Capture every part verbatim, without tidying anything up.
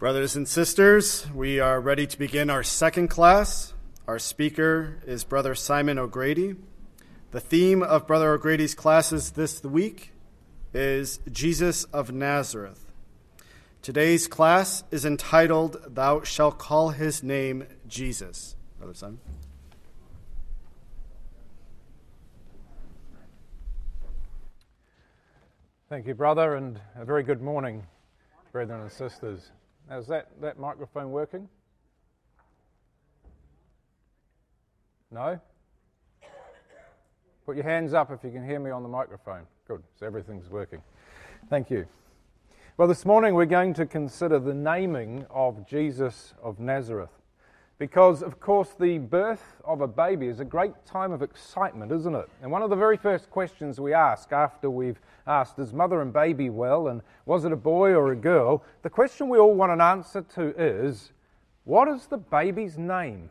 Brothers and sisters, we are ready to begin our second class. Our speaker is Brother Simon O'Grady. The theme of Brother O'Grady's classes this week is Jesus of Nazareth. Today's class is entitled, Thou Shalt Call His Name Jesus. Brother Simon. Thank you, brother, and a very good morning, brethren and sisters. Now, is that, that microphone working? No? Put your hands up if you can hear me on the microphone. Good, so everything's working. Thank you. Well, this morning we're going to consider the naming of Jesus of Nazareth. Because, of course, the birth of a baby is a great time of excitement, isn't it? And one of the very first questions we ask after we've asked, is mother and baby well, and was it a boy or a girl? The question we all want an answer to is, what is the baby's name?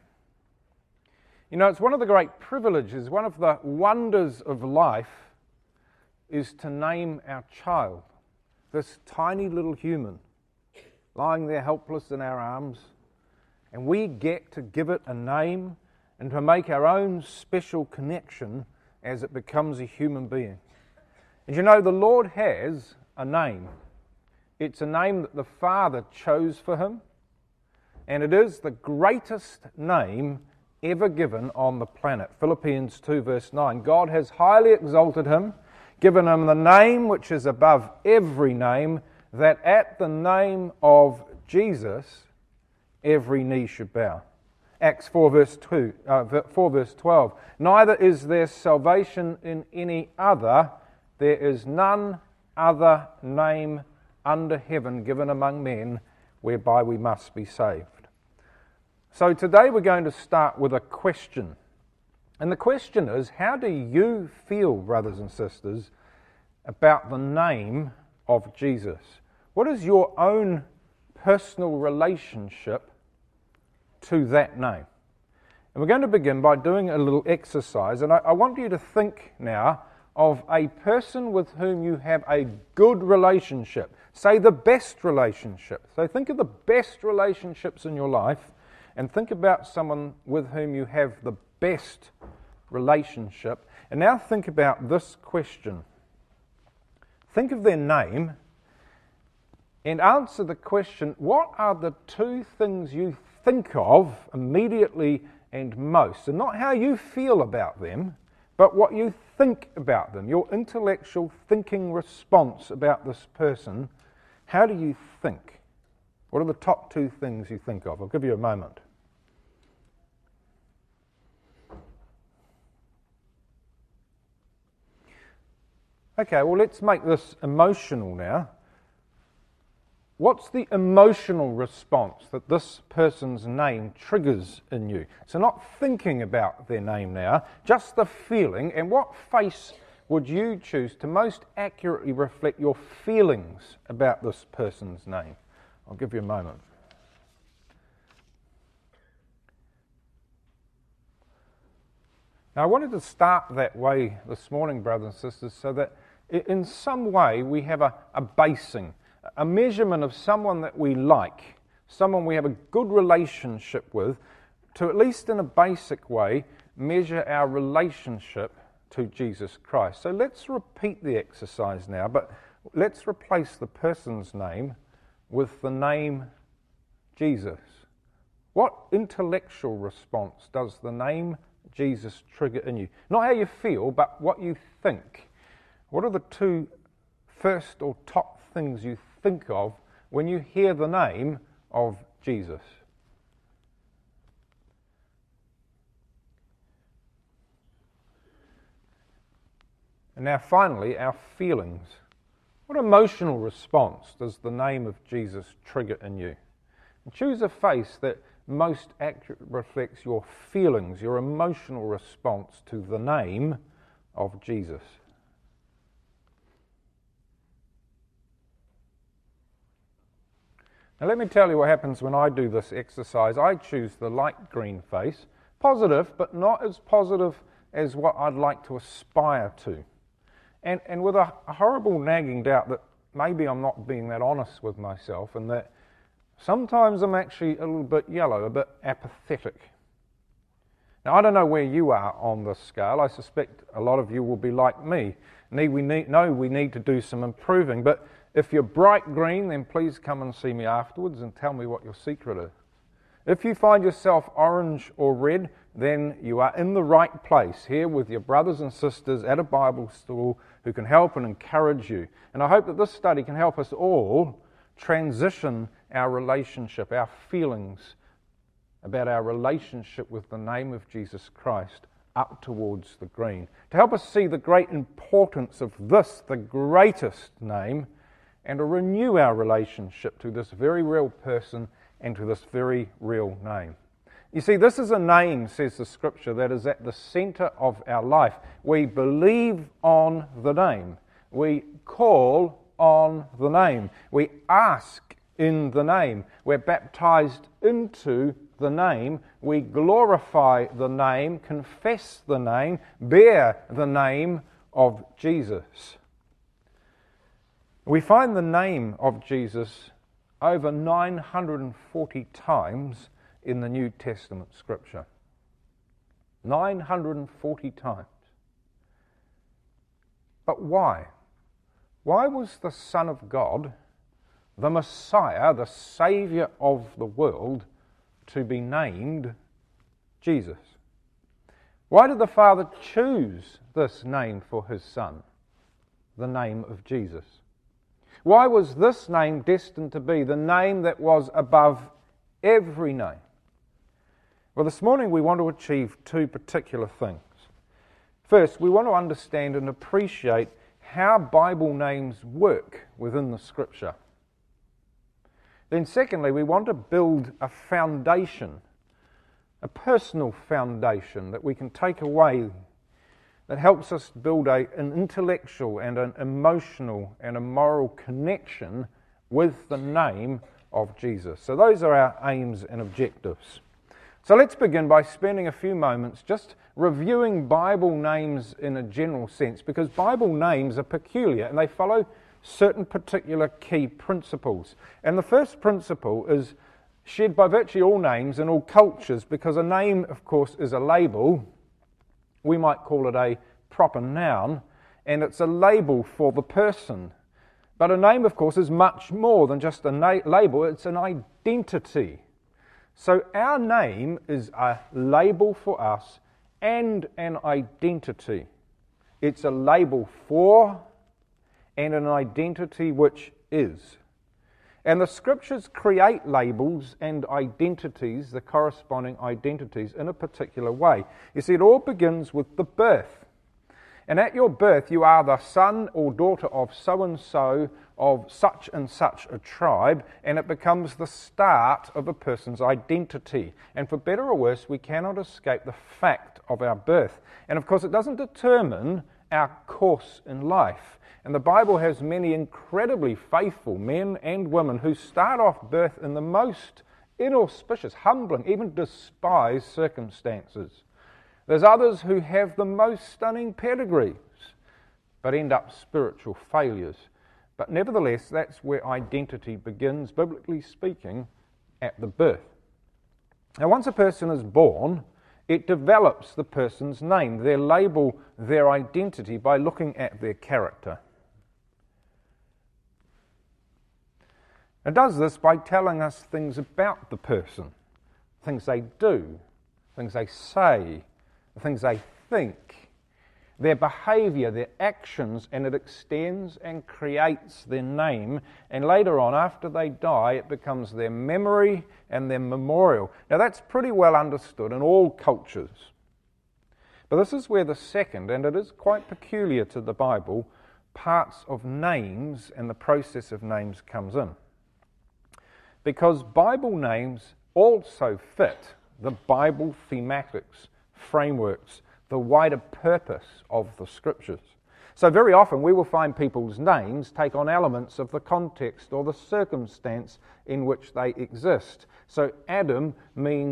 You know, it's one of the great privileges, one of the wonders of life is to name our child, this tiny little human, lying there helpless in our arms. And we get to give it a name and to make our own special connection as it becomes a human being. And you know, the Lord has a name. It's a name that the Father chose for him, and it is the greatest name ever given on the planet. Philippians two verse nine, God has highly exalted him, given him the name which is above every name, that at the name of Jesus every knee should bow. Acts four verse two, uh, four verse twelve. Neither is there salvation in any other. There is none other name under heaven given among men whereby we must be saved. So today we're going to start with a question. And the question is, how do you feel, brothers and sisters, about the name of Jesus? What is your own personal relationship to that name? And we're going to begin by doing a little exercise, and I, I want you to think now of a person with whom you have a good relationship. Say the best relationship. So think of the best relationships in your life and think about someone with whom you have the best relationship. And now think about this question. Think of their name and answer the question, what are the two things you think of immediately and most? And not how you feel about them, but what you think about them, your intellectual thinking response about this person. How do you think? What are the top two things you think of? I'll give you a moment. Okay, well, let's make this emotional now. What's the emotional response that this person's name triggers in you? So not thinking about their name now, just the feeling. And what face would you choose to most accurately reflect your feelings about this person's name? I'll give you a moment. Now, I wanted to start that way this morning, brothers and sisters, so that in some way we have a, a basing, a measurement of someone that we like, someone we have a good relationship with, to at least in a basic way measure our relationship to Jesus Christ. So let's repeat the exercise now, but let's replace the person's name with the name Jesus. What intellectual response does the name Jesus trigger in you? Not how you feel, but what you think. What are the two first or top things you think of when you hear the name of Jesus? And now finally, our feelings. What emotional response does the name of Jesus trigger in you? And choose a face that most accurately reflects your feelings, your emotional response to the name of Jesus. Now let me tell you what happens when I do this exercise. I choose the light green face, positive, but not as positive as what I'd like to aspire to. And, and with a, a horrible nagging doubt that maybe I'm not being that honest with myself and that Sometimes I'm actually a little bit yellow, a bit apathetic. Now, I don't know where you are on this scale. I suspect a lot of you will be like me. Need we need, know we need to do some improving. But if you're bright green, then please come and see me afterwards and tell me what your secret is. If you find yourself orange or red, then you are in the right place, here with your brothers and sisters at a Bible school who can help and encourage you. And I hope that this study can help us all transition our relationship, our feelings about our relationship with the name of Jesus Christ up towards the green, to help us see the great importance of this, the greatest name, and to renew our relationship to this very real person and to this very real name. You see, this is a name, says the Scripture, that is at the centre of our life. We believe on the name. We call on the name. We ask in the name. We're baptized into the name. We glorify the name, confess the name, bear the name of Jesus. We find the name of Jesus over nine hundred forty times in the New Testament Scripture. nine hundred forty times. But why? Why was the Son of God, the Messiah, the Saviour of the world, to be named Jesus? Why did the Father choose this name for his Son, the name of Jesus? Why was this name destined to be the name that was above every name? Well, this morning we want to achieve two particular things. First, we want to understand and appreciate how Bible names work within the Scripture. Then secondly, we want to build a foundation, a personal foundation that we can take away that helps us build a, an intellectual and an emotional and a moral connection with the name of Jesus. So those are our aims and objectives. So let's begin by spending a few moments just reviewing Bible names in a general sense, because Bible names are peculiar and they follow certain particular key principles. And the first principle is shared by virtually all names in all cultures, because a name, of course, is a label. We might call it a proper noun, and it's a label for the person. But a name, of course, is much more than just a na- label. It's an identity. So our name is a label for us and an identity. It's a label for and an identity which is. And the Scriptures create labels and identities, the corresponding identities, in a particular way. You see, it all begins with the birth. And at your birth, you are the son or daughter of so-and-so, of such and such a tribe, and it becomes the start of a person's identity. And for better or worse, we cannot escape the fact of our birth. And of course, it doesn't determine our course in life. And the Bible has many incredibly faithful men and women who start off birth in the most inauspicious, humbling, even despised circumstances. There's others who have the most stunning pedigrees, but end up spiritual failures. But nevertheless, that's where identity begins, biblically speaking, at the birth. Now, once a person is born, it develops the person's name. They label their identity by looking at their character. It does this by telling us things about the person, things they do, things they say, things they think, their behaviour, their actions, and it extends and creates their name. And later on, after they die, it becomes their memory and their memorial. Now that's pretty well understood in all cultures. But this is where the second, and it is quite peculiar to the Bible, parts of names and the process of names comes in. Because Bible names also fit the Bible thematics, frameworks, the wider purpose of the Scriptures. So very often we will find people's names take on elements of the context or the circumstance in which they exist. So Adam means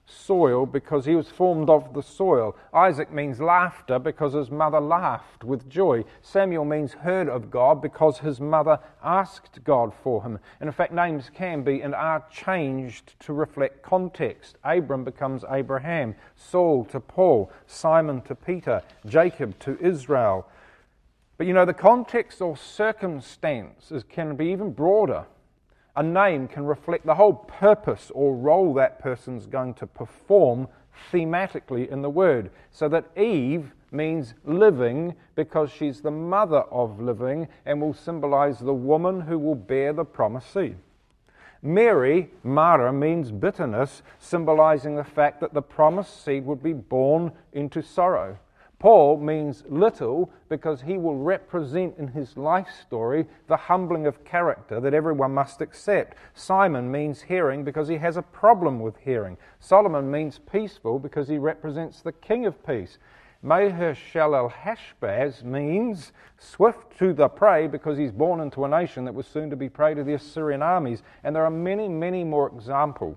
soil because he was formed of the soil. Isaac means laughter because his mother laughed with joy. Samuel means heard of God because his mother asked God for him. And in fact, names can be and are changed to reflect context. Abram becomes Abraham, Saul to Paul, Simon to Peter, Jacob to Israel. But you know, the context or circumstances can be even broader. A name can reflect the whole purpose or role that person's going to perform thematically in the word. So that Eve means living because she's the mother of living and will symbolize the woman who will bear the promised seed. Mary, Mara, means bitterness, symbolizing the fact that the promised seed would be born into sorrow. Paul means little because he will represent in his life story the humbling of character that everyone must accept. Simon means hearing because he has a problem with hearing. Solomon means peaceful because he represents the King of Peace. Maher-shalal-Hashbaz means swift to the prey because he's born into a nation that was soon to be prey to the Assyrian armies. And there are many, many more examples.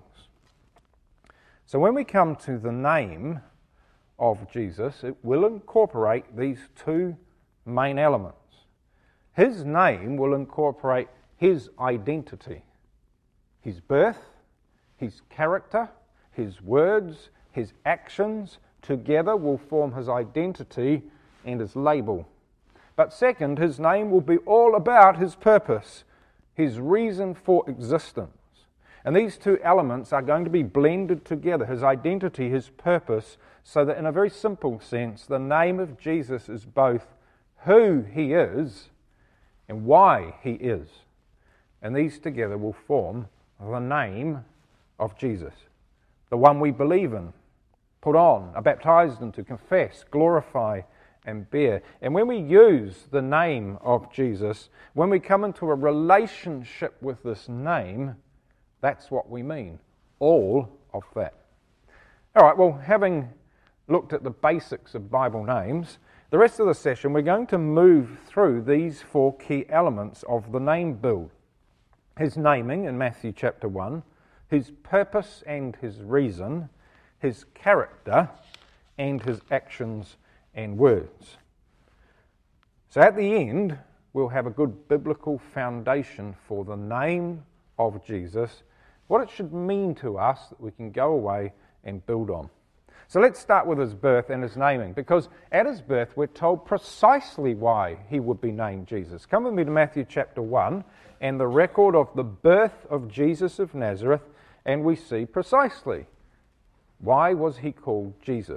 So when we come to the name of Jesus, it will incorporate these two main elements. His name will incorporate his identity, his birth, his character, his words, his actions together will form his identity and his label. But second, his name will be all about his purpose, his reason for existence. And these two elements are going to be blended together, his identity, his purpose, so that in a very simple sense, the name of Jesus is both who he is and why he is. And these together will form the name of Jesus, the one we believe in, put on, are baptized into, confess, glorify, and bear. And when we use the name of Jesus, when we come into a relationship with this name, that's what we mean, all of that. All right, well, having looked at the basics of Bible names, the rest of the session we're going to move through these four key elements of the name build. His naming in Matthew chapter one, his purpose and his reason, his character, and his actions and words. So at the end, we'll have a good biblical foundation for the name of Jesus, what it should mean to us that we can go away and build on. So let's start with his birth and his naming, because at his birth we're told precisely why he would be named Jesus. Come with me to Matthew chapter one and the record of the birth of Jesus of Nazareth, and we see precisely why was he called Jesus.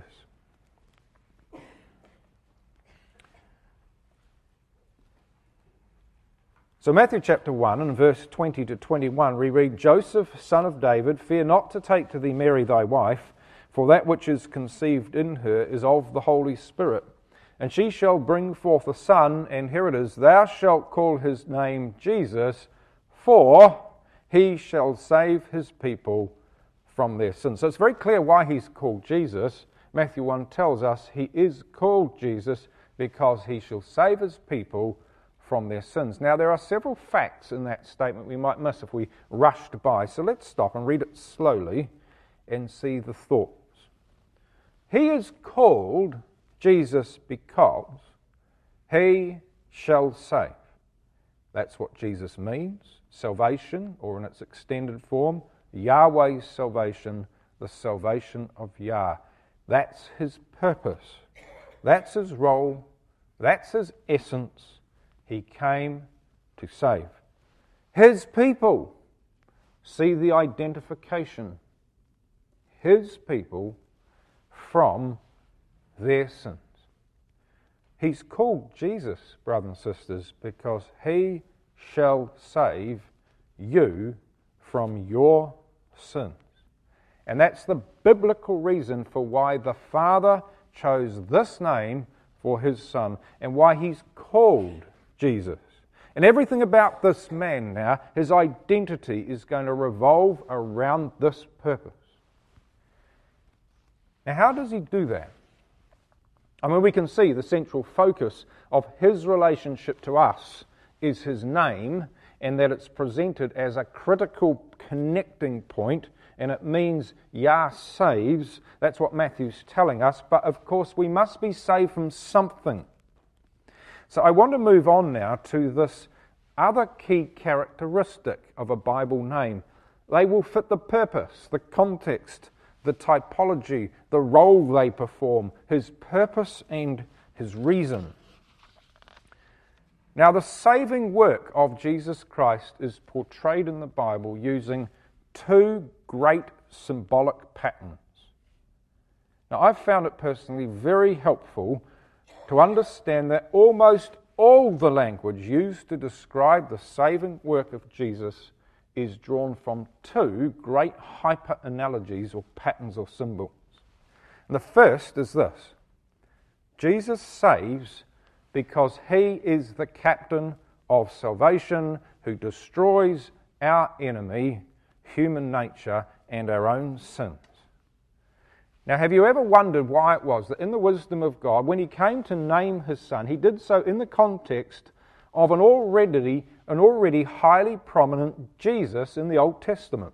So Matthew chapter one and verse twenty to twenty-one, we read, Joseph, son of David, fear not to take to thee Mary thy wife, for that which is conceived in her is of the Holy Spirit. And she shall bring forth a son, and here it is, thou shalt call his name Jesus, for he shall save his people from their sins. So it's very clear why he's called Jesus. Matthew one tells us he is called Jesus because he shall save his people from their sins. Now, there are several facts in that statement we might miss if we rushed by. So let's stop and read it slowly and see the thoughts. He is called Jesus because he shall save. That's what Jesus means. Salvation, or in its extended form, Yahweh's salvation, the salvation of Yah. That's his purpose. That's his role. That's his essence. He came to save his people. See the identification. His people from their sins. He's called Jesus, brothers and sisters, because he shall save you from your sins. And that's the biblical reason for why the Father chose this name for his Son and why he's called Jesus. And everything about this man now, his identity is going to revolve around this purpose. Now, how does he do that? I mean, we can see the central focus of his relationship to us is his name, and that it's presented as a critical connecting point and it means Yah saves. That's what Matthew's telling us. But of course, we must be saved from something. So I want to move on now to this other key characteristic of a Bible name. They will fit the purpose, the context, the typology, the role they perform, his purpose and his reason. Now, the saving work of Jesus Christ is portrayed in the Bible using two great symbolic patterns. Now, I've found it personally very helpful to understand that almost all the language used to describe the saving work of Jesus is drawn from two great hyper-analogies or patterns or symbols. And the first is this: Jesus saves because he is the captain of salvation who destroys our enemy, human nature, and our own sins. Now, have you ever wondered why it was that in the wisdom of God, when he came to name his son, he did so in the context of an already, an already highly prominent Jesus in the Old Testament?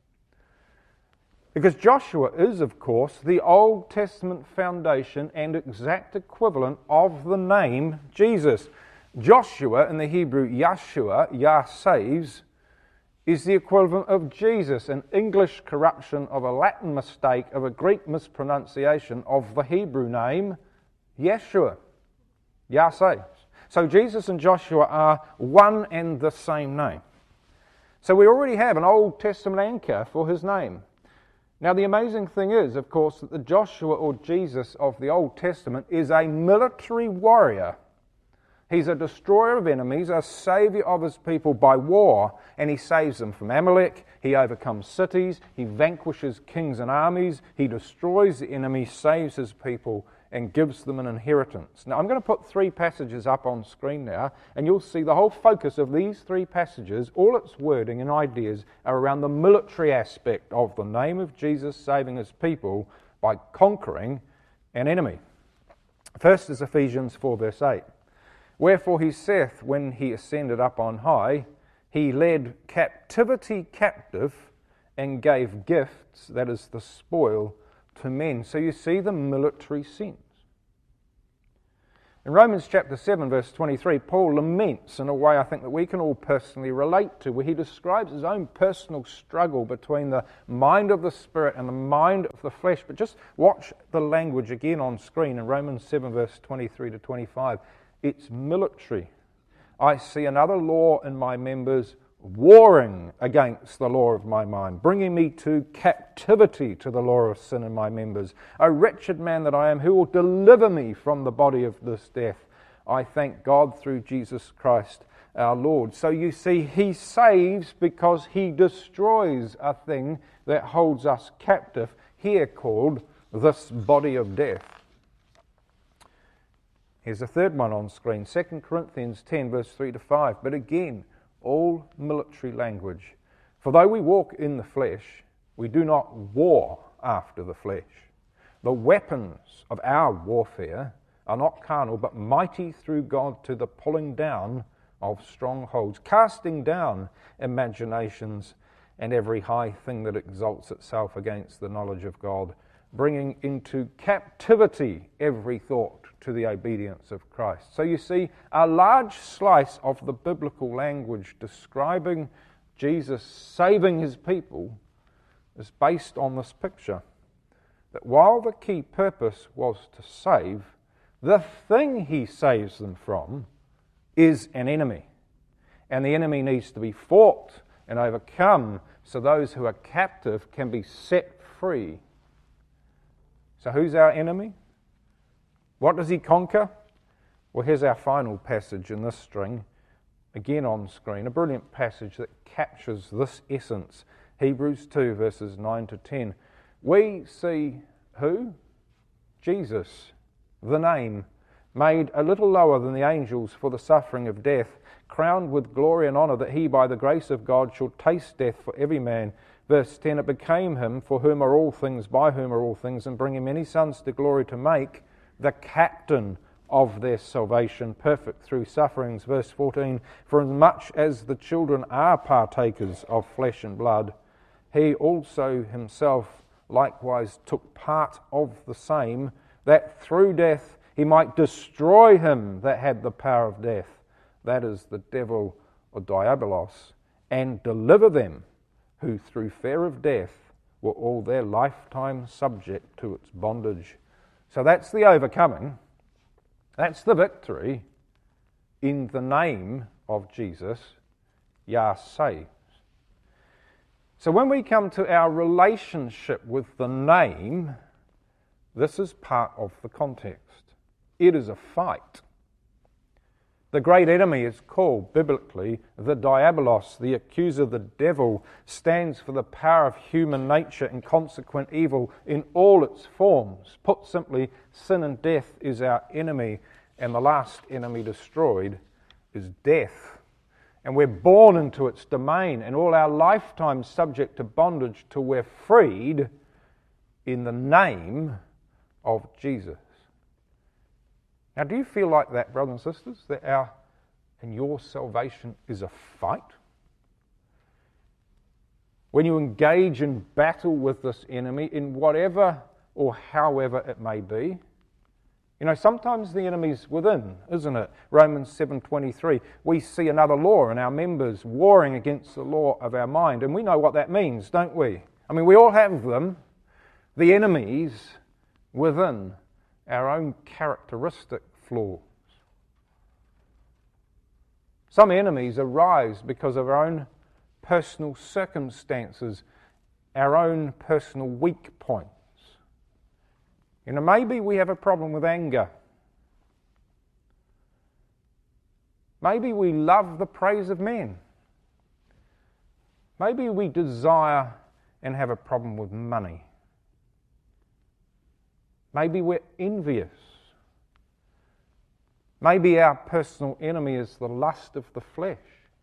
Because Joshua is, of course, the Old Testament foundation and exact equivalent of the name Jesus. Joshua, in the Hebrew Yahshua, Yah saves, is the equivalent of Jesus, an English corruption of a Latin mistake of a Greek mispronunciation of the Hebrew name Yeshua. Yah saves. So Jesus and Joshua are one and the same name. So we already have an Old Testament anchor for his name. Now, the amazing thing is, of course, that the Joshua or Jesus of the Old Testament is a military warrior. He's a destroyer of enemies, a saviour of his people by war, and he saves them from Amalek. He overcomes cities, he vanquishes kings and armies, he destroys the enemy, saves his people, and gives them an inheritance. Now, I'm going to put three passages up on screen now, and you'll see the whole focus of these three passages, all its wording and ideas, are around the military aspect of the name of Jesus saving his people by conquering an enemy. First is Ephesians four, verse eight. Wherefore he saith, when he ascended up on high, he led captivity captive and gave gifts, that is the spoil, to men. So you see the military sense. In Romans chapter seven, verse twenty-three, Paul laments in a way I think that we can all personally relate to, where he describes his own personal struggle between the mind of the Spirit and the mind of the flesh. But just watch the language again on screen in Romans seven, verse twenty-three to twenty-five. It's military. I see another law in my members, warring against the law of my mind, bringing me to captivity to the law of sin in my members. O wretched man that I am, who will deliver me from the body of this death? I thank God through Jesus Christ our Lord. So you see, he saves because he destroys a thing that holds us captive, here called this body of death. Here's a third one on screen, Second Corinthians ten, verse three to five. But again, all military language. For though we walk in the flesh, we do not war after the flesh. The weapons of our warfare are not carnal, but mighty through God to the pulling down of strongholds, casting down imaginations and every high thing that exalts itself against the knowledge of God, bringing into captivity every thought to the obedience of Christ. So you see, a large slice of the biblical language describing Jesus saving his people is based on this picture, that while the key purpose was to save, the thing he saves them from is an enemy. And the enemy needs to be fought and overcome so those who are captive can be set free. So who's our enemy? What does he conquer? Well, here's our final passage in this string, again on screen, a brilliant passage that captures this essence. Hebrews two, verses nine to ten. We see who? Jesus, the name, made a little lower than the angels for the suffering of death, crowned with glory and honour, that he, by the grace of God, should taste death for every man. Verse ten, it became him, for whom are all things, by whom are all things, and bringing many sons to glory, to make the captain of their salvation perfect through sufferings. Verse fourteen, for as much as the children are partakers of flesh and blood, he also himself likewise took part of the same, that through death he might destroy him that had the power of death, that is, the devil or diabolos, and deliver them who through fear of death were all their lifetime subject to its bondage. So that's the overcoming. That's the victory in the name of Jesus, Yah saves. So when we come to our relationship with the name, this is part of the context. It is a fight. The great enemy is called, biblically, the diabolos, the accuser, the devil, stands for the power of human nature and consequent evil in all its forms. Put simply, sin and death is our enemy, and the last enemy destroyed is death. And we're born into its domain, and all our lifetime subject to bondage till we're freed in the name of Jesus. Now, do you feel like that, brothers and sisters, that our and your salvation is a fight? When you engage in battle with this enemy in whatever or however it may be, you know, sometimes the enemy's within, isn't it? Romans seven twenty-three, we see another law in our members warring against the law of our mind, and we know what that means, don't we? I mean, we all have them, the enemies within our own characteristic flaws. Some enemies arise because of our own personal circumstances, our own personal weak points. You know, maybe we have a problem with anger. Maybe we love the praise of men. Maybe we desire and have a problem with money. Maybe we're envious. Maybe our personal enemy is the lust of the flesh.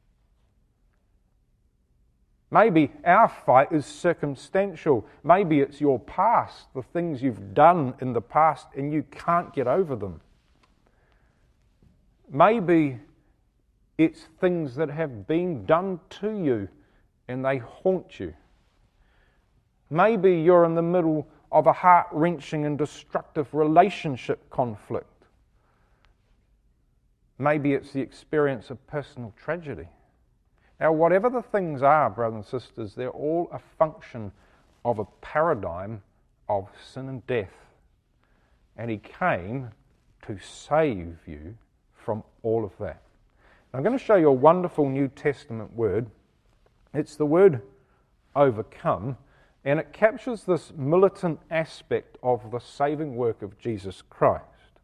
Maybe our fight is circumstantial. Maybe it's your past, the things you've done in the past, and you can't get over them. Maybe it's things that have been done to you and they haunt you. Maybe you're in the middle of a heart-wrenching and destructive relationship conflict. Maybe it's the experience of personal tragedy. Now, whatever the things are, brothers and sisters, they're all a function of a paradigm of sin and death. And he came to save you from all of that. Now, I'm going to show you a wonderful New Testament word. It's the word overcome, and it captures this militant aspect of the saving work of Jesus Christ.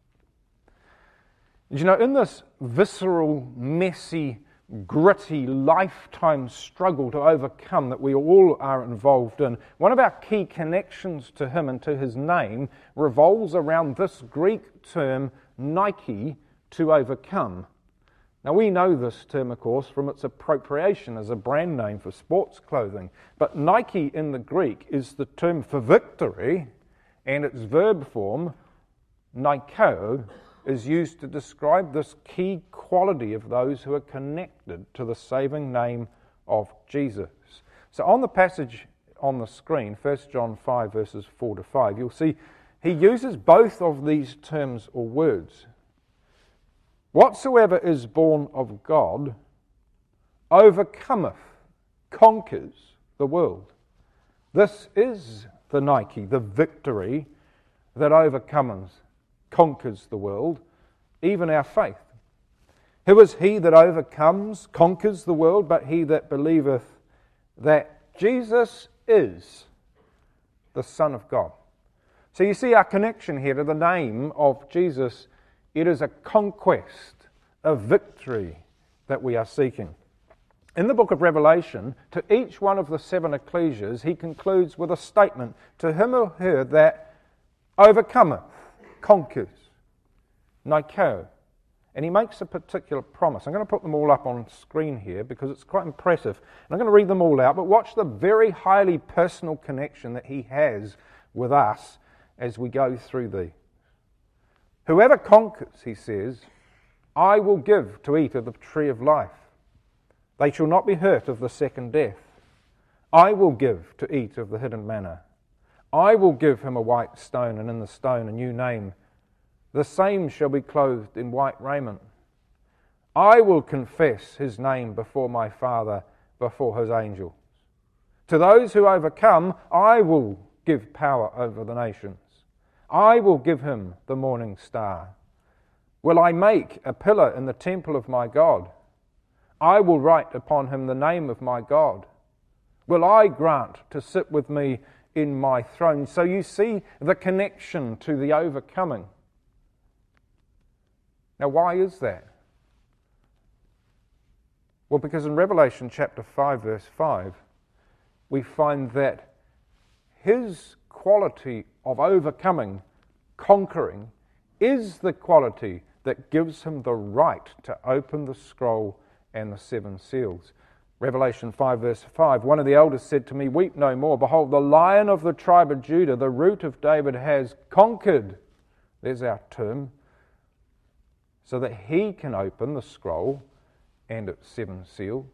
You know, in this visceral, messy, gritty, lifetime struggle to overcome that we all are involved in, one of our key connections to him and to his name revolves around this Greek term, Nike, to overcome. Now, we know this term, of course, from its appropriation as a brand name for sports clothing, but Nike in the Greek is the term for victory, and its verb form, Nikeo, is used to describe this key quality of those who are connected to the saving name of Jesus. So on the passage on the screen, First John five, verses four to five, you'll see he uses both of these terms or words. Whatsoever is born of God overcometh, conquers the world. This is the Nike, the victory that overcomes, conquers the world, even our faith. Who is he that overcomes, conquers the world, but he that believeth that Jesus is the Son of God? So you see our connection here to the name of Jesus. It is a conquest, a victory that we are seeking. In the book of Revelation, to each one of the seven ecclesias, he concludes with a statement, to him or her that overcometh, conquers, Nikeo. And he makes a particular promise. I'm going to put them all up on screen here because it's quite impressive. And I'm going to read them all out, but watch the very highly personal connection that he has with us as we go through these. Whoever conquers, he says, I will give to eat of the tree of life. They shall not be hurt of the second death. I will give to eat of the hidden manna. I will give him a white stone, and in the stone a new name. The same shall be clothed in white raiment. I will confess his name before my Father, before his angels. To those who overcome, I will give power over the nations. I will give him the morning star. Will I make a pillar in the temple of my God? I will write upon him the name of my God. Will I grant to sit with me in my throne? So you see the connection to the overcoming. Now, why is that? Well, because in Revelation chapter five, verse five, we find that his quality of overcoming, conquering, is the quality that gives him the right to open the scroll and the seven seals. Revelation five, verse five, one of the elders said to me, "Weep no more. Behold, the Lion of the tribe of Judah, the root of David, has conquered." There's our term. So that he can open the scroll and its seven seals.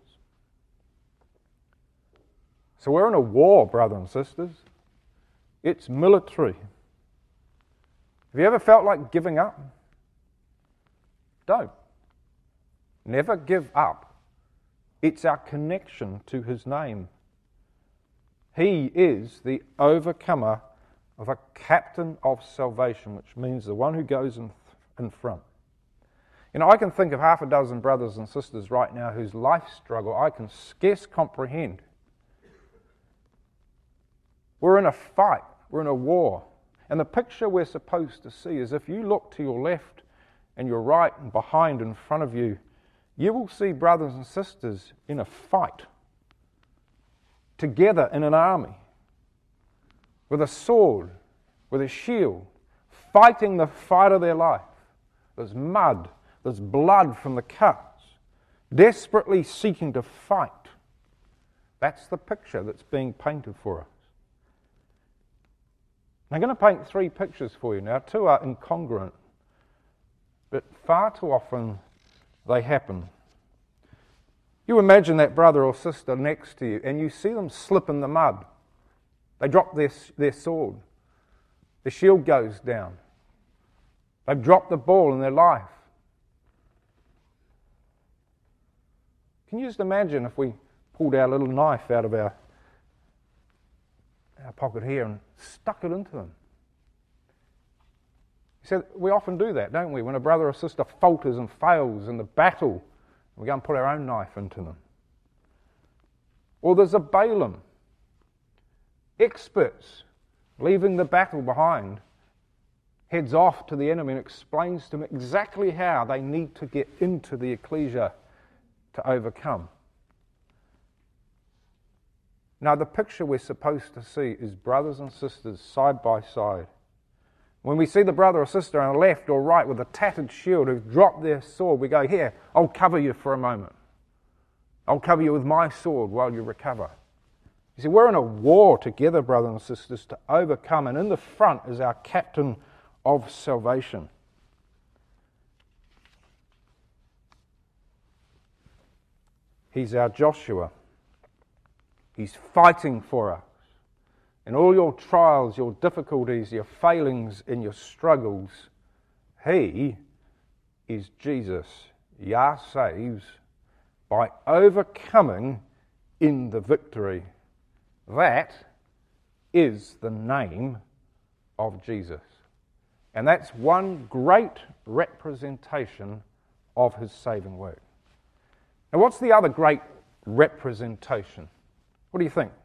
So we're in a war, brothers and sisters. It's military. Have you ever felt like giving up? Don't. Never give up. It's our connection to his name. He is the overcomer of a captain of salvation, which means the one who goes in, in front. You know, I can think of half a dozen brothers and sisters right now whose life struggle I can scarce comprehend. We're in a fight. We're in a war. And the picture we're supposed to see is if you look to your left and your right and behind and in front of you, you will see brothers and sisters in a fight, together in an army, with a sword, with a shield, fighting the fight of their life. There's mud, there's blood from the cuts, desperately seeking to fight. That's the picture that's being painted for us. I'm going to paint three pictures for you now. Two are incongruent, but far too often they happen. You imagine that brother or sister next to you and you see them slip in the mud. They drop their, their sword. The shield goes down. They've dropped the ball in their life. Can you just imagine if we pulled our little knife out of our, our pocket here and stuck it into them? So we often do that, don't we? When a brother or sister falters and fails in the battle, we go and put our own knife into them. Or there's a Balaam. Experts leaving the battle behind, heads off to the enemy and explains to them exactly how they need to get into the ecclesia to overcome. Now, the picture we're supposed to see is brothers and sisters side by side. When we see the brother or sister on the left or right with a tattered shield who've dropped their sword, we go, "Here, I'll cover you for a moment. I'll cover you with my sword while you recover." You see, we're in a war together, brothers and sisters, to overcome, and in the front is our captain of salvation. He's our Joshua. He's fighting for us. In all your trials, your difficulties, your failings, and your struggles, he is Jesus. Yah saves by overcoming in the victory. That is the name of Jesus. And that's one great representation of his saving work. Now, what's the other great representation? What do you think?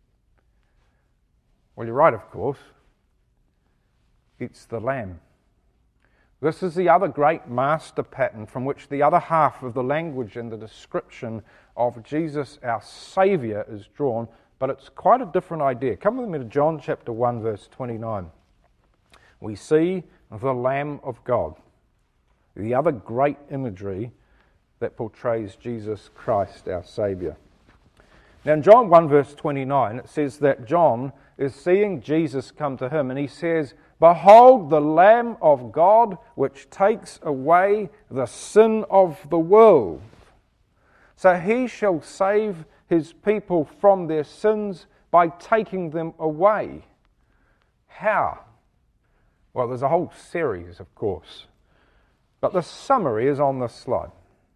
Well, you're right, of course. It's the Lamb. This is the other great master pattern from which the other half of the language and the description of Jesus, our Saviour, is drawn, but it's quite a different idea. Come with me to John chapter one, verse twenty-nine. We see the Lamb of God, the other great imagery that portrays Jesus Christ, our Saviour. Now in John one, verse twenty-nine, it says that John is seeing Jesus come to him, and he says, "Behold the Lamb of God, which takes away the sin of the world. So he shall save his people from their sins by taking them away. How? Well, there's a whole series, of course, but the summary is on this slide.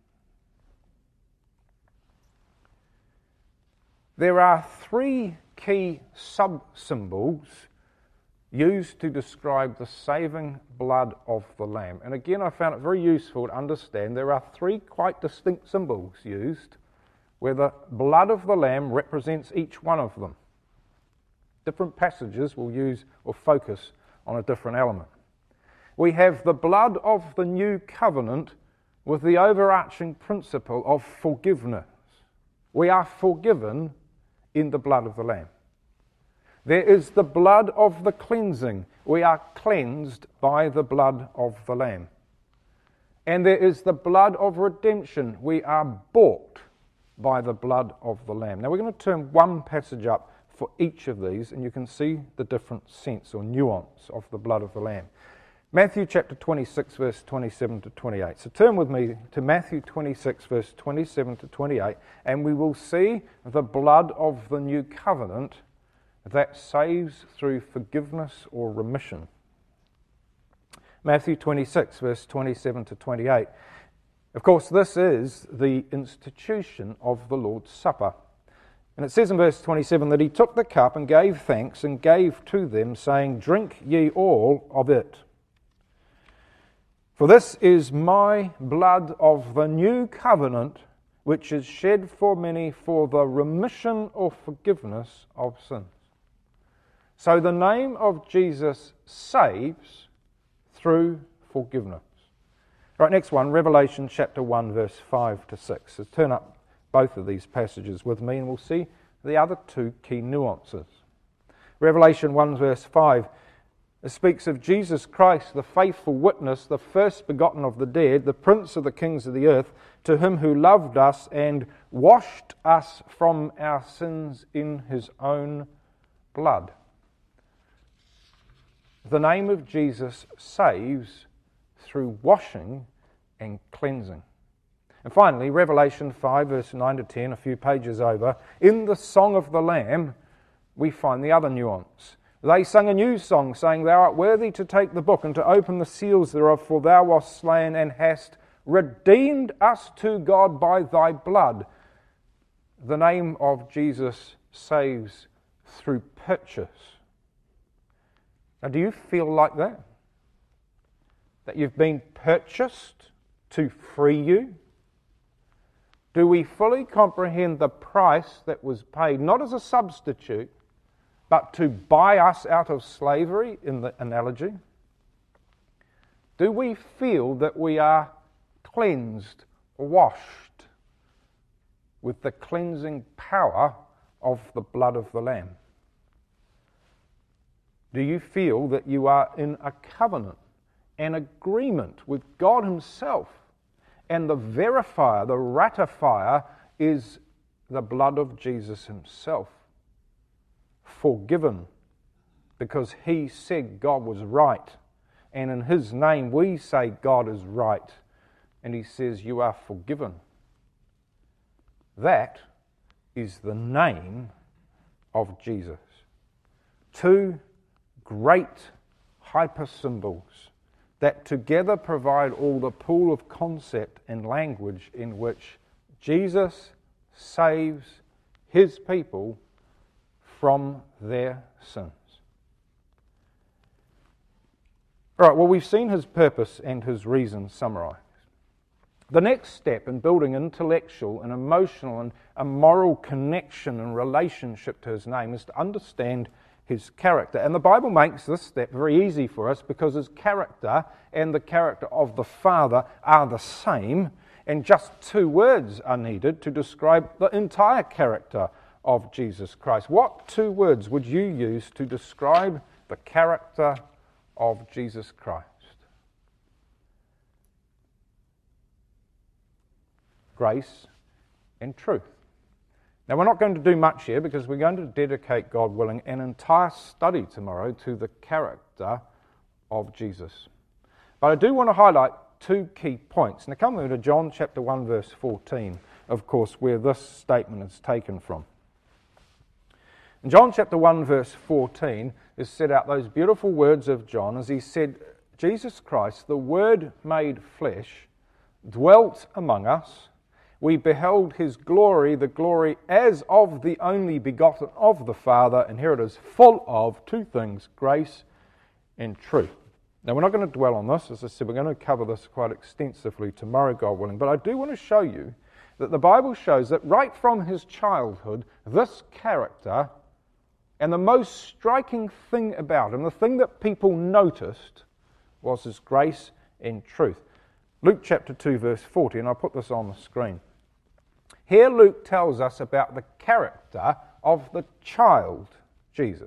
There are three key sub-symbols used to describe the saving blood of the Lamb. And again, I found it very useful to understand there are three quite distinct symbols used where the blood of the Lamb represents each one of them. Different passages will use or focus on a different element. We have the blood of the new covenant with the overarching principle of forgiveness. We are forgiven in the blood of the Lamb. There is the blood of the cleansing. We are cleansed by the blood of the Lamb. And there is the blood of redemption. We are bought by the blood of the Lamb. Now we're going to turn one passage up for each of these, and you can see the different sense or nuance of the blood of the Lamb. Matthew chapter twenty-six, verse twenty-seven to twenty-eight. So turn with me to Matthew twenty-six, verse twenty-seven to twenty-eight, and we will see the blood of the new covenant that saves through forgiveness or remission. Matthew twenty-six, verse twenty-seven to twenty-eight. Of course, this is the institution of the Lord's Supper. And it says in verse twenty-seven that he took the cup and gave thanks and gave to them, saying, "Drink ye all of it. For this is my blood of the new covenant, which is shed for many for the remission or forgiveness of sins." So the name of Jesus saves through forgiveness. Right, next one, Revelation chapter one, verse five to six. So turn up both of these passages with me and we'll see the other two key nuances. Revelation one, verse five. It speaks of Jesus Christ, the faithful witness, the first begotten of the dead, the prince of the kings of the earth, to him who loved us and washed us from our sins in his own blood. The name of Jesus saves through washing and cleansing. And finally, Revelation five, verse nine to ten, a few pages over, in the Song of the Lamb, we find the other nuance. They sung a new song, saying, "Thou art worthy to take the book and to open the seals thereof, for thou wast slain and hast redeemed us to God by thy blood." The name of Jesus saves through purchase. Now, do you feel like that? That you've been purchased to free you? Do we fully comprehend the price that was paid, not as a substitute, but to buy us out of slavery, in the analogy? Do we feel that we are cleansed, washed with the cleansing power of the blood of the Lamb? Do you feel that you are in a covenant, an agreement with God himself, and the verifier, the ratifier is the blood of Jesus himself? Forgiven because he said God was right, and in his name we say God is right, and he says you are forgiven. That is the name of Jesus. Two great hyper symbols that together provide all the pool of concept and language in which Jesus saves his people from their sins. All right, well, we've seen his purpose and his reason summarized. The next step in building intellectual and emotional and a moral connection and relationship to his name is to understand his character. And the Bible makes this step very easy for us because his character and the character of the Father are the same, and just two words are needed to describe the entire character of Jesus Christ. What two words would you use to describe the character of Jesus Christ? Grace and truth. Now, we're not going to do much here because we're going to dedicate, God willing, an entire study tomorrow to the character of Jesus. But I do want to highlight two key points. Now come over to John chapter one, verse fourteen. of course, where this statement is taken from. In John chapter one, verse fourteen, is set out those beautiful words of John as he said, Jesus Christ, the Word made flesh, dwelt among us. We beheld his glory, the glory as of the only begotten of the Father, and here it is, full of two things, grace and truth. Now, we're not going to dwell on this. As I said, we're going to cover this quite extensively tomorrow, God willing, but I do want to show you that the Bible shows that right from his childhood, this character, and the most striking thing about him, the thing that people noticed, was his grace and truth. Luke chapter two, verse forty, and I'll put this on the screen. Here Luke tells us about the character of the child, Jesus.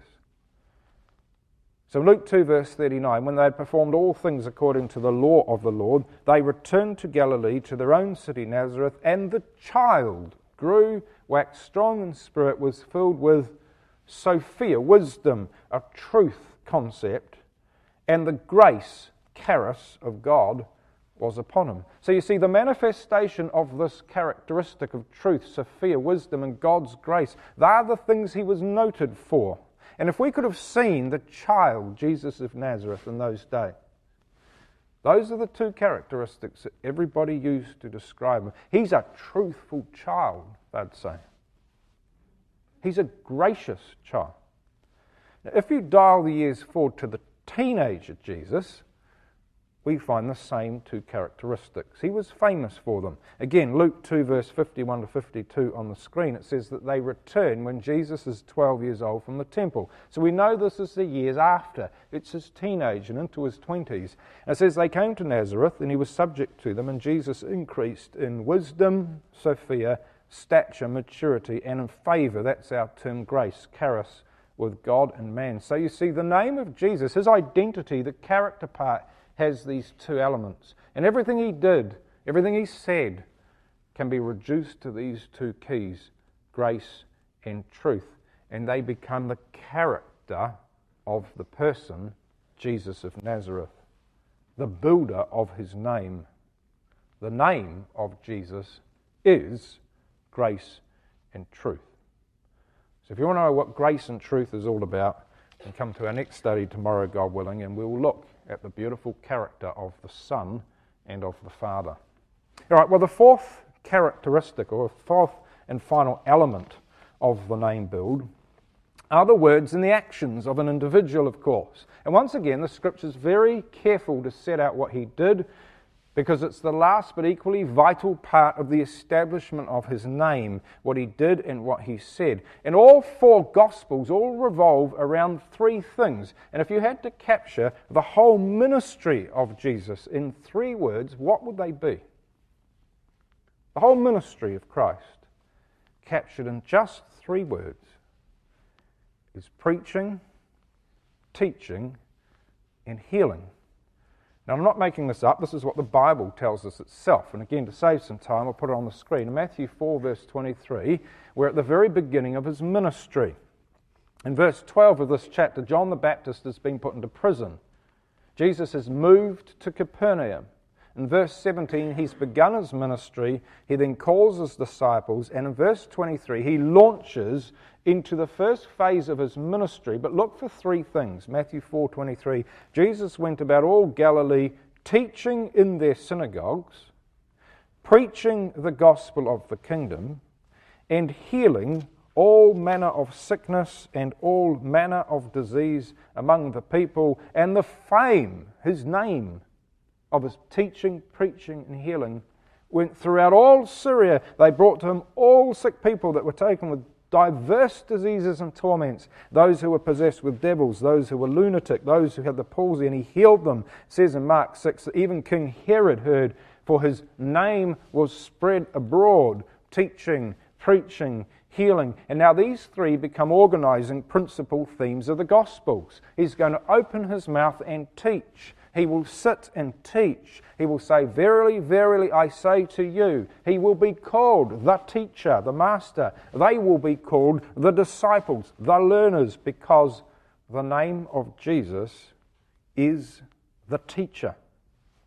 So Luke two, verse thirty-nine, when they had performed all things according to the law of the Lord, they returned to Galilee, to their own city Nazareth, and the child grew, waxed strong in spirit, was filled with Sophia, wisdom, a truth concept, and the grace, charis, of God was upon him. So you see, the manifestation of this characteristic of truth, Sophia, wisdom, and God's grace, they are the things he was noted for. And if we could have seen the child, Jesus of Nazareth, in those days, those are the two characteristics that everybody used to describe him. He's a truthful child, they'd say. He's a gracious child. Now, if you dial the years forward to the teenager Jesus, we find the same two characteristics. He was famous for them. Again, Luke two, verse fifty-one to fifty-two on the screen, it says that they return when Jesus is twelve years old from the temple. So we know this is the years after. It's his teenage and into his twenties. And it says they came to Nazareth, and he was subject to them, and Jesus increased in wisdom, Sophia, stature, maturity, and in favour. That's our term, grace, charis, with God and man. So you see, the name of Jesus, his identity, the character part, has these two elements. And everything he did, everything he said, can be reduced to these two keys, grace and truth. And they become the character of the person, Jesus of Nazareth, the builder of his name. The name of Jesus is grace and truth. So if you want to know what grace and truth is all about, then come to our next study tomorrow, God willing, and we will look at the beautiful character of the Son and of the Father. All right, well, the fourth characteristic, or fourth and final element of the name build, are the words and the actions of an individual, of course. And once again, the Scripture's very careful to set out what he did, because it's the last but equally vital part of the establishment of his name, what he did and what he said. And all four Gospels all revolve around three things. And if you had to capture the whole ministry of Jesus in three words, what would they be? The whole ministry of Christ, captured in just three words, is preaching, teaching, and healing. Now, I'm not making this up. This is what the Bible tells us itself. And again, to save some time, I'll put it on the screen. In Matthew four, verse twenty-three, we're at the very beginning of his ministry. In verse twelve of this chapter, John the Baptist has been put into prison. Jesus has moved to Capernaum. In verse seventeen, he's begun his ministry. He then calls his disciples. And in verse twenty-three, he launches into the first phase of his ministry. But look for three things. Matthew four twenty-three, Jesus went about all Galilee, teaching in their synagogues, preaching the gospel of the kingdom, and healing all manner of sickness and all manner of disease among the people. And the fame, his name, of his teaching, preaching, and healing went throughout all Syria. They brought to him all sick people that were taken with diverse diseases and torments, those who were possessed with devils, those who were lunatic, those who had the palsy, and he healed them. It says in Mark six that even King Herod heard, for his name was spread abroad, teaching, preaching, healing. And now these three become organizing principal themes of the Gospels. He's going to open his mouth and teach. He will sit and teach. He will say, verily, verily, I say to you. He will be called the teacher, the master. They will be called the disciples, the learners, because the name of Jesus is the teacher.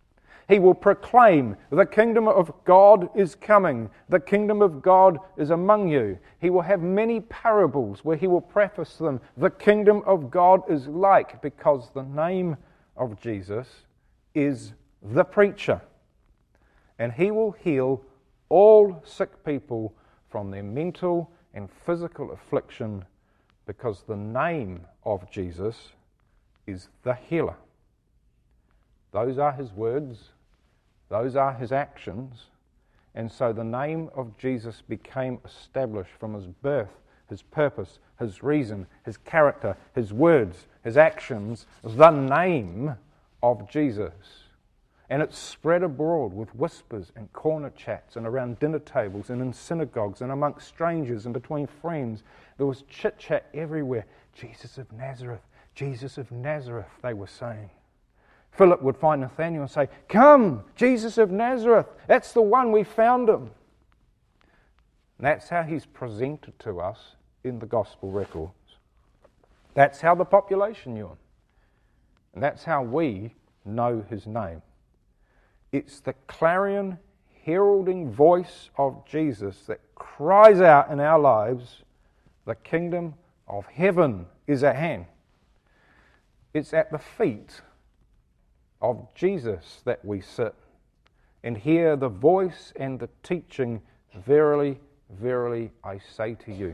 He will proclaim, the kingdom of God is coming. The kingdom of God is among you. He will have many parables where he will preface them. The kingdom of God is like, because the name of Jesus is the preacher. And he will heal all sick people from their mental and physical affliction, because the name of Jesus is the healer. Those are his words. Those are his actions. And so the name of Jesus became established from his birth, his purpose, his reason, his character, his words, his actions, the name of Jesus. And it spread abroad with whispers and corner chats and around dinner tables and in synagogues and amongst strangers and between friends. There was chit-chat everywhere. Jesus of Nazareth, Jesus of Nazareth, they were saying. Philip would find Nathanael and say, "Come, Jesus of Nazareth, that's the one, we found him." And that's how he's presented to us in the gospel records. That's how the population knew him. And that's how we know his name. It's the clarion heralding voice of Jesus that cries out in our lives, the kingdom of heaven is at hand. It's at the feet of Jesus that we sit and hear the voice and the teaching, "Verily, verily, I say to you."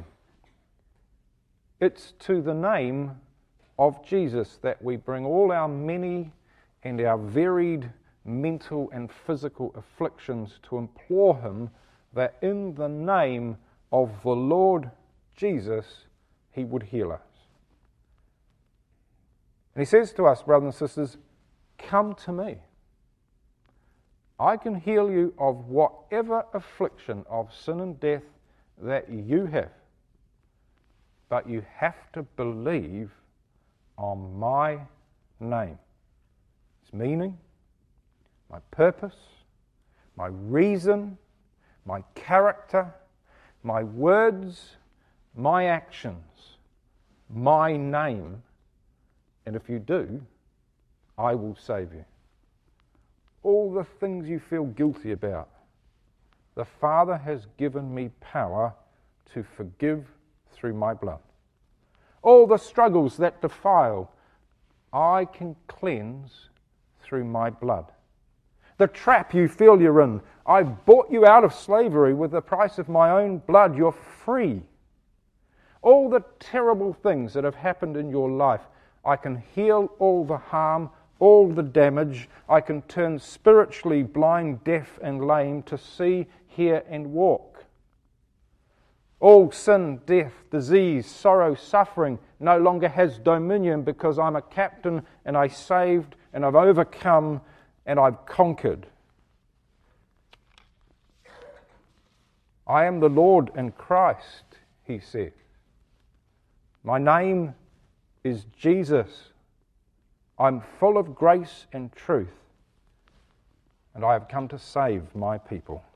It's to the name of Jesus that we bring all our many and our varied mental and physical afflictions to implore him that in the name of the Lord Jesus, he would heal us. And he says to us, brothers and sisters, come to me. I can heal you of whatever affliction of sin and death that you have. But you have to believe on my name. Its meaning, my purpose, my reason, my character, my words, my actions, my name. And if you do, I will save you. All the things you feel guilty about, the Father has given me power to forgive through my blood. All the struggles that defile, I can cleanse through my blood. The trap you feel you're in, I bought you out of slavery with the price of my own blood. You're free. All the terrible things that have happened in your life, I can heal all the harm, all the damage. I can turn spiritually blind, deaf, and lame to see, hear, and walk. All sin, death, disease, sorrow, suffering no longer has dominion, because I'm a captain and I saved and I've overcome and I've conquered. I am the Lord and Christ, he said. My name is Jesus. I'm full of grace and truth, and I have come to save my people.